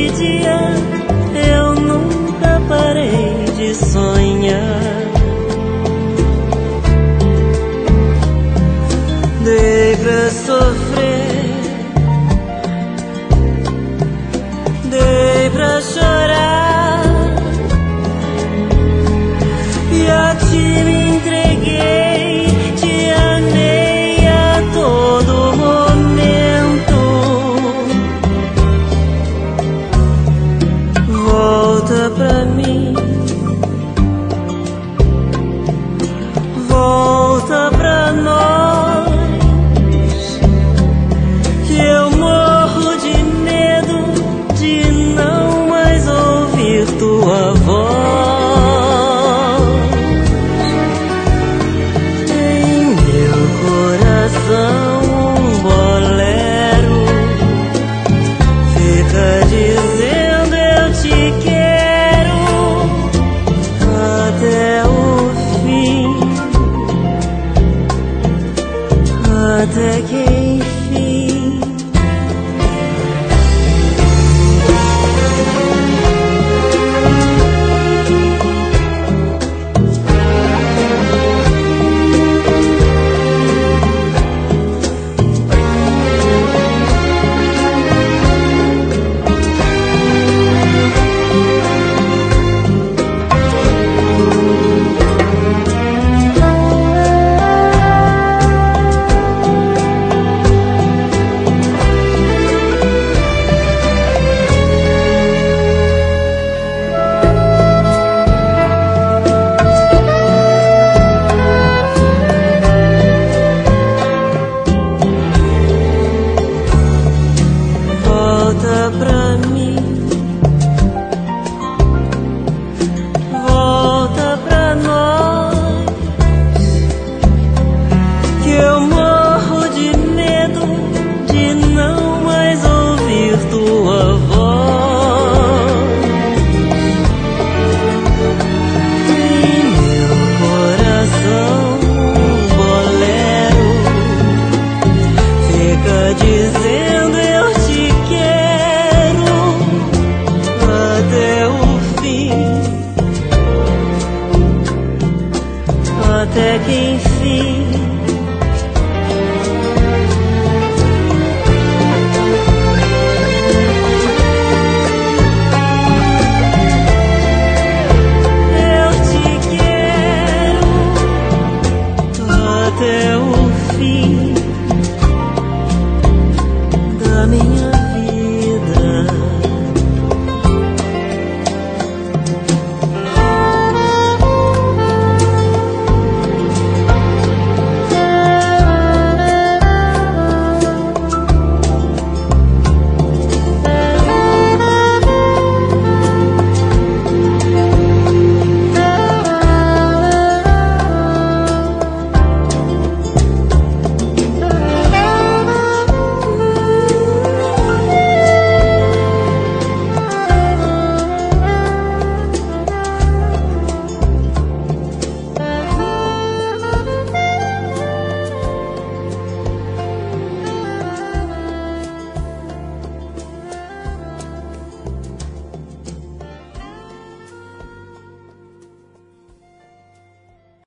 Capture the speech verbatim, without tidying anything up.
dia eu nunca parei de sonhar. Dei pra sofrer, dei pra chorar, e a ti me entreguei, te amei a todo momento. Volta pra mim, volta pra nós, que eu morro de medo de não mais ouvir tua voz. Em meu coração um bolero fica dizendo eu te quero até o fim, até que enfim. Volta pra mim, volta pra nós, que eu morro de medo de não mais ouvir tua voz. Em meu coração um bolero fica dizendo eu te quero até o fim, até que enfim. Eu te quero até o fim da minha